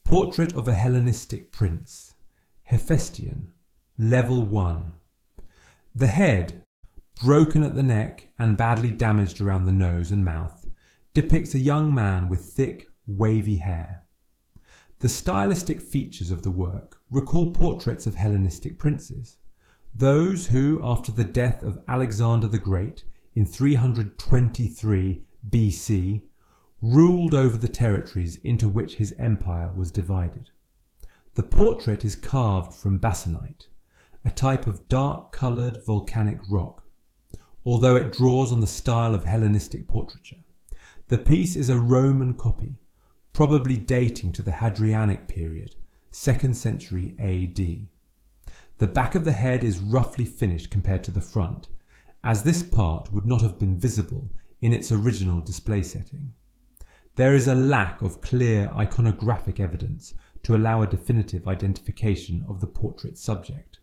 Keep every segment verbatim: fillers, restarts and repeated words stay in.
Portrait of a Hellenistic Prince, Hephaestion, Level one. The head, broken at the neck and badly damaged around the nose and mouth, depicts a young man with thick, wavy hair. The stylistic features of the work recall portraits of Hellenistic princes, those who, after the death of Alexander the Great in three hundred twenty-three B C, ruled over the territories into which his empire was divided. The portrait is carved from basanite, a type of dark-coloured volcanic rock. Although it draws on the style of Hellenistic portraiture, the piece is a Roman copy, probably dating to the Hadrianic period, second century A D. The back of the head is roughly finished compared to the front, as this part would not have been visible in its original display setting. There is a lack of clear iconographic evidence to allow a definitive identification of the portrait's subject.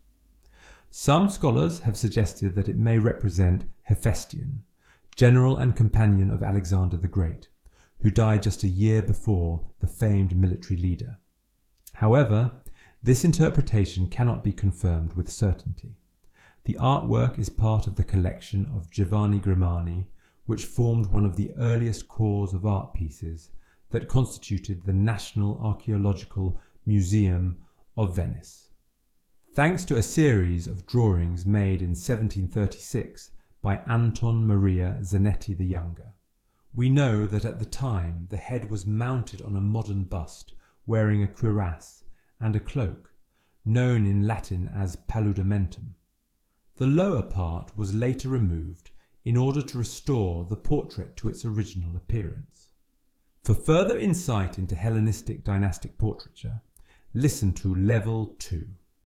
Some scholars have suggested that it may represent Hephaestion, general and companion of Alexander the Great, who died just a year before the famed military leader. However, this interpretation cannot be confirmed with certainty. The artwork is part of the collection of Giovanni Grimani, which formed one of the earliest cores of art pieces that constituted the National Archaeological Museum of Venice. Thanks to a series of drawings made in seventeen thirty-six by Anton Maria Zanetti the Younger, we know that at the time the head was mounted on a modern bust wearing a cuirass and a cloak, known in Latin as paludamentum. The lower part was later removed in order to restore the portrait to its original appearance. For further insight into Hellenistic dynastic portraiture, listen to Level two.